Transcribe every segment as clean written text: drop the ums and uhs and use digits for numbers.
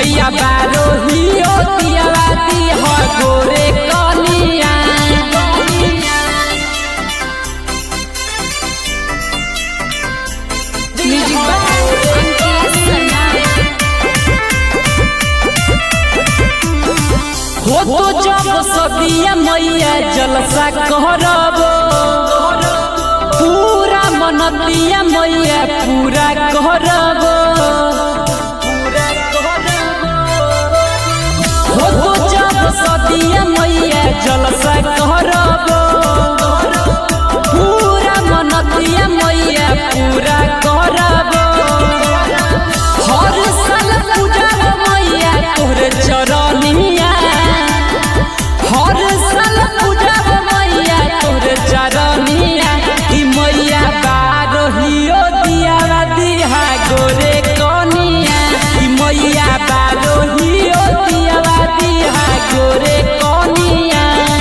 मैया बारोहियो दियावाती हो गोरे कनिया हो तो जब सदिया मैया जलसा करबो पूरा मनतिया मैया पूरा करबो हो तो जब सदिया मैया जलसा करबो पूरा मनतिया मैया पूरा करबो हर साल पूजा मैया तोहरे चरनिया हर साल पूजा मैया तोहरे चरनिया कि मैया बारोहियो दियावाती है गोरे कनिया कि मैया बारोहियो दियावाती है गोरे कनिया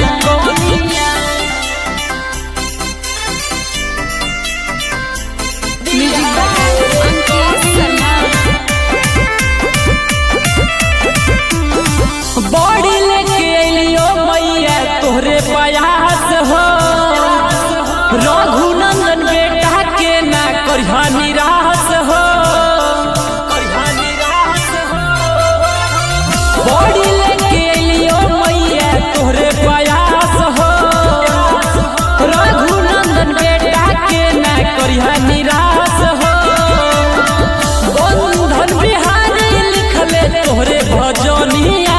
बड़ी लेके अलियो मैया तोहरे प्रयास हो रघुनंदन बेटा के ना करिहा निराश हो बड़ी लेके अलियो मैया तोहरे प्रयास हो रघुनंदन बेटा के ना करिहा निराश हो बंधन बिहारी लिखले तोहरे भजनिया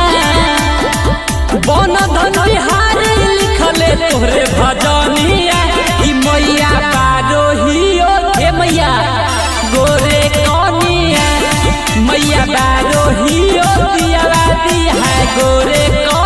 बंधन बिहारी लिखले तोहरे भजनिया कि मैया बारोहियो हे मैया गोरे कनिया मैया बारोहियो दियावाती है गोरे कनिया।